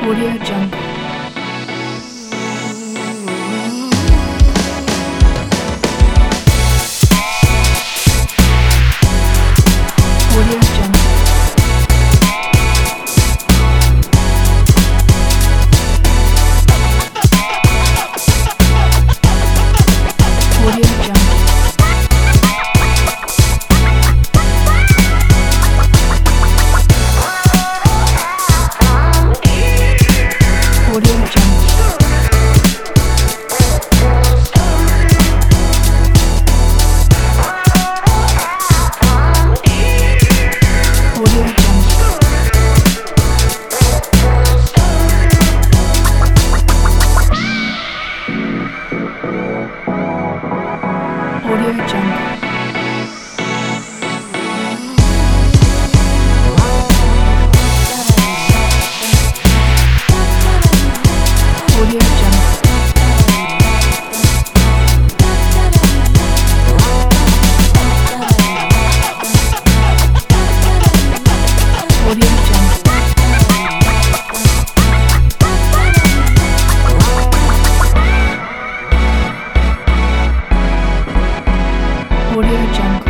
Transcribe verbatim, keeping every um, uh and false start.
Audio Jungle. Audio Jungle. Audio Jungle. Audio Jungle. Audio Jungle. Audio Jungle. Audio Jungle. Audio Jungle. Audio Jungle.